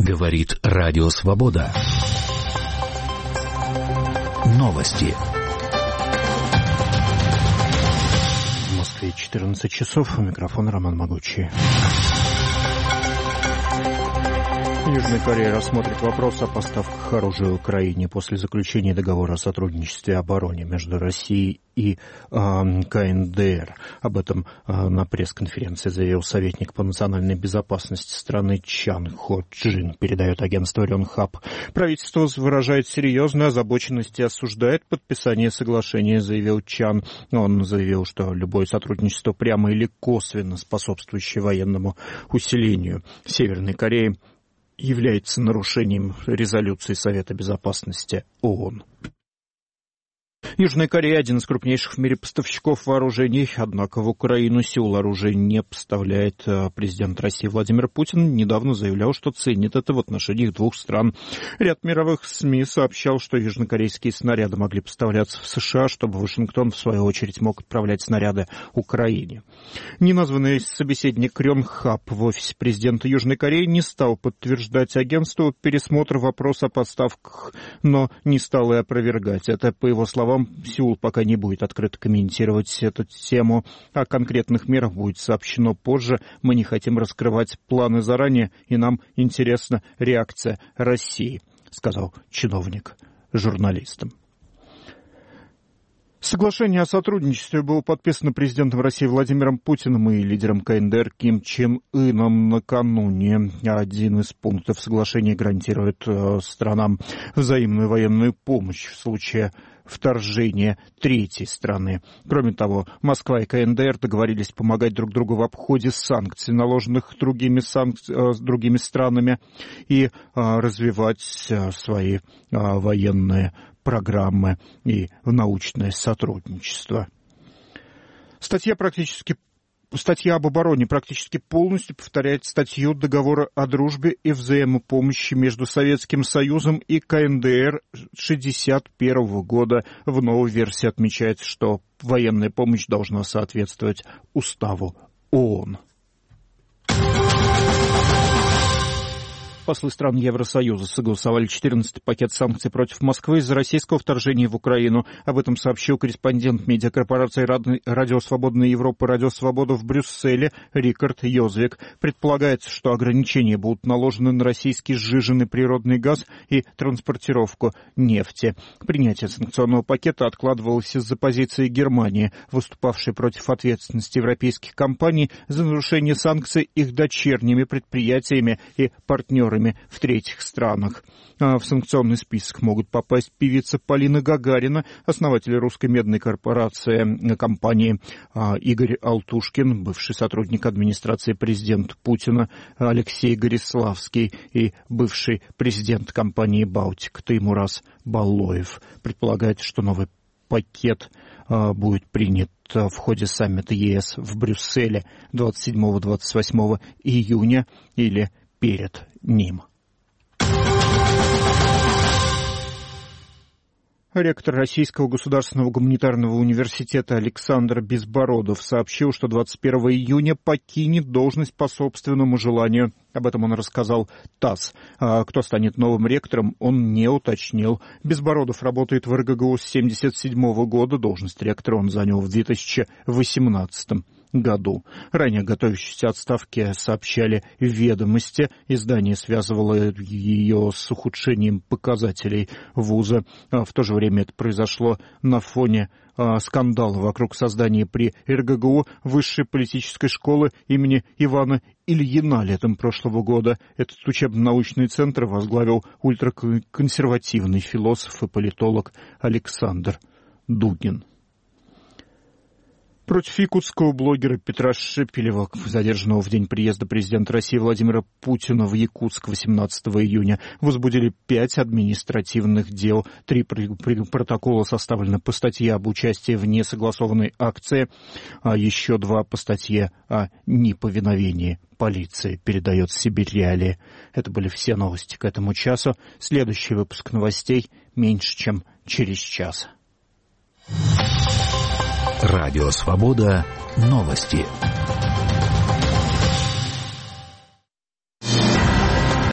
Говорит Радио Свобода. Новости. В Москве 14 часов. У микрофона Роман Могучий. Южная Корея рассмотрит вопрос о поставках оружия Украине после заключения договора о сотрудничестве и обороне между Россией и КНДР. Об этом на пресс-конференции заявил советник по национальной безопасности страны Чан Хо Джин, передает агентство Рёнхап. Правительство выражает серьезную озабоченность и осуждает подписание соглашения, заявил Чан. Он заявил, что любое сотрудничество, прямо или косвенно способствующее военному усилению Северной Кореи, является нарушением резолюции Совета Безопасности ООН. Южная Корея – один из крупнейших в мире поставщиков вооружений, однако в Украину сил оружия не поставляет. Президент России Владимир Путин недавно заявлял, что ценит это в отношениях двух стран. Ряд мировых СМИ сообщал, что южнокорейские снаряды могли поставляться в США, чтобы Вашингтон, в свою очередь, мог отправлять снаряды Украине. Неназванный собеседник Рёнхап в офисе президента Южной Кореи не стал подтверждать агентству пересмотр вопроса о поставках, но не стал и опровергать. Это, по его словам, Сеул пока не будет открыто комментировать эту тему. О конкретных мерах будет сообщено позже. Мы не хотим раскрывать планы заранее, и нам интересна реакция России, сказал чиновник журналистам. Соглашение о сотрудничестве было подписано президентом России Владимиром Путиным и лидером КНДР Ким Чен Ыном накануне. Один из пунктов соглашения гарантирует странам взаимную военную помощь в случае вторжения третьей страны. Кроме того, Москва и КНДР договорились помогать друг другу в обходе санкций, наложенных другими странами, и развивать свои военные программы и научное сотрудничество. Статья об обороне практически полностью повторяет статью договора о дружбе и взаимопомощи между Советским Союзом и КНДР 1961 года. В новой версии отмечается, что военная помощь должна соответствовать уставу ООН. Послы стран Евросоюза согласовали 14-й пакет санкций против Москвы из-за российского вторжения в Украину. Об этом сообщил корреспондент медиакорпорации «Радио Свободная Европа» «Радио Свобода» в Брюсселе Рикард Йозвик. Предполагается, что ограничения будут наложены на российский сжиженный природный газ и транспортировку нефти. Принятие санкционного пакета откладывалось из-за позиции Германии, выступавшей против ответственности европейских компаний за нарушение санкций их дочерними предприятиями и партнерами в третьих странах. В санкционный список могут попасть певица Полина Гагарина, основатель русской медной корпорации компании Игорь Алтушкин, бывший сотрудник администрации президента Путина Алексей Гориславский и бывший президент компании «Балтик» Таймураз Баллоев. Предполагается, что новый пакет будет принят в ходе саммита ЕС в Брюсселе 27-28 июня или перед ним. Ректор Российского государственного гуманитарного университета Александр Безбородов сообщил, что 21 июня покинет должность по собственному желанию. Об этом он рассказал ТАСС. Кто станет новым ректором, он не уточнил. Безбородов работает в РГГУ с 1977 года. Должность ректора он занял в 2018 году. Ранее готовящиеся отставки сообщали «Ведомости». Издание связывало ее с ухудшением показателей вуза. В то же время это произошло на фоне скандала вокруг создания при РГГУ высшей политической школы имени Ивана Ильина летом прошлого года. Этот учебно-научный центр возглавил ультраконсервативный философ и политолог Александр Дугин. Против якутского блогера Петра Шепелева, задержанного в день приезда президента России Владимира Путина в Якутск 18 июня, возбудили 5 административных дел. 3 протокола составлены по статье об участии в несогласованной акции, а еще 2 по статье о неповиновении полиции, передает Сибирь Реалии. Это были все новости к этому часу. Следующий выпуск новостей меньше, чем через час. Радио Свобода. Новости.